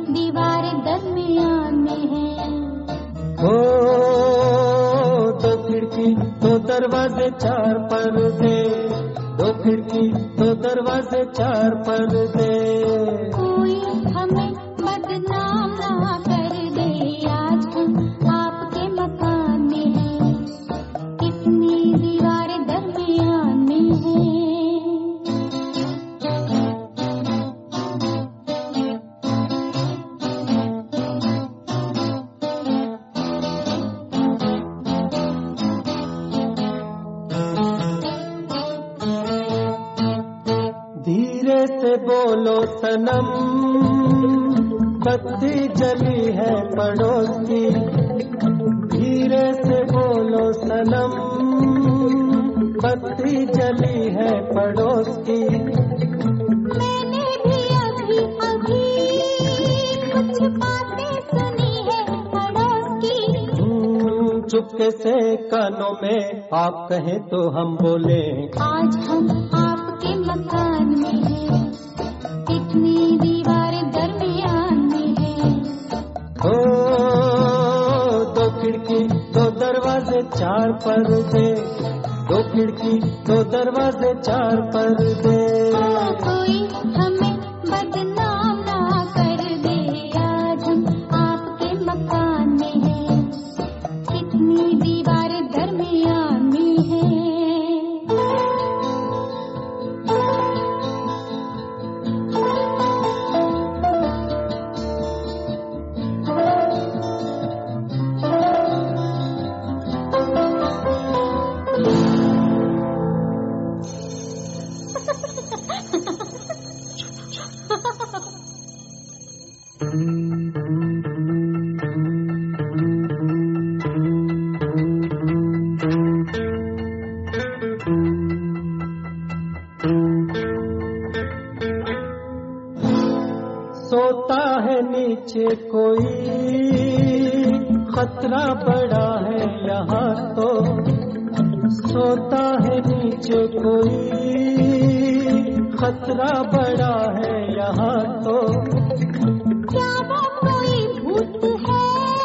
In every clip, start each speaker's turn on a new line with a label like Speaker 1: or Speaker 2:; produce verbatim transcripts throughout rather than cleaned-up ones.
Speaker 1: दीवार दरमियान में है।
Speaker 2: ओ दो खिड़की दो दरवाजे चार पर्दे, दो खिड़की दो दरवाजे चार पर्दे।
Speaker 1: कोई हमें बदनाम ना कर दे, आज हम आपके मकान में हैं, कितनी दीवार दरमियान में है।
Speaker 2: धीरे से बोलो सनम, बत्ती जली है पड़ोस की। धीरे से बोलो सनम, बत्ती जली है पड़ोस की।
Speaker 1: मैंने भी अभी अभी कुछ बातें सुनी है पड़ोस की।
Speaker 2: चुपके से कानों में आप कहें तो हम बोले,
Speaker 1: आज हम आपके मकान में हैं, कितनी दीवार दरमियान में है।
Speaker 2: ओ दो खिड़की दो दरवाजे चार पर्दे, दो खिड़की दो दरवाजे चार पर्दे।
Speaker 1: ओ कोई हमें बदनाम ना कर दे, आज हम आपके मकान में हैं, कितनी दीवार दरमियान में है।
Speaker 2: सोता है नीचे कोई, खतरा बड़ा है यहाँ तो। सोता है नीचे कोई, खतरा बड़ा है यहाँ तो।
Speaker 1: क्या वो कोई भूत है,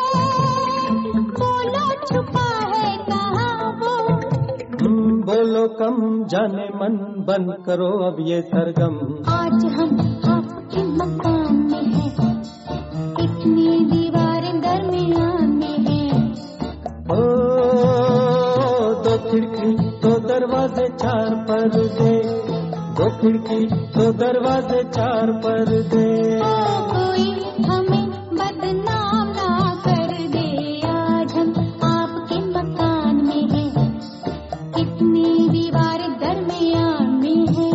Speaker 1: बोलो छुपा है कहाँ वो।
Speaker 2: बोलो कम जाने मन, बंद करो अब ये सरगम।
Speaker 1: आज हम आपके मकान में हैं, कितनी दीवार दरमियान में है।
Speaker 2: ओ दो खिड़की दो दरवाजे चार पर्दे, दो खिड़की दो दरवाजे चार पर्दे।
Speaker 1: ओ कोई हमें बदनाम ना कर दे, आज हम आपके मकान में हैं, कितनी दीवार दरमियान में है।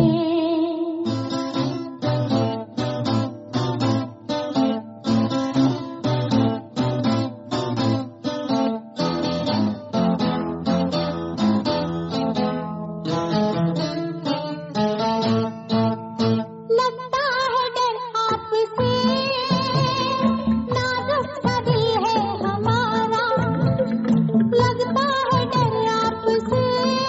Speaker 1: लगता है डर आपसे, नाजुक सा दिल है हमारा। लगता है डर आपसे,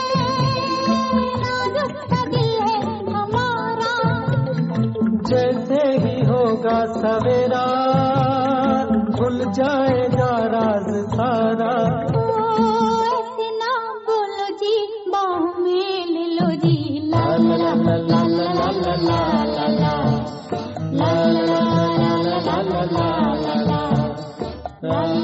Speaker 1: नाजुक सा दिल है हमारा।
Speaker 2: जैसे ही होगा सवेरा, खुल जाएगा राज सारा।
Speaker 1: ओ ऐसे ना बोलो जी, बाहों में ले लो जी। ला ला ला ला ला ला ला ला ला ला, ला ला ला ला ला ला ला ला ला ला।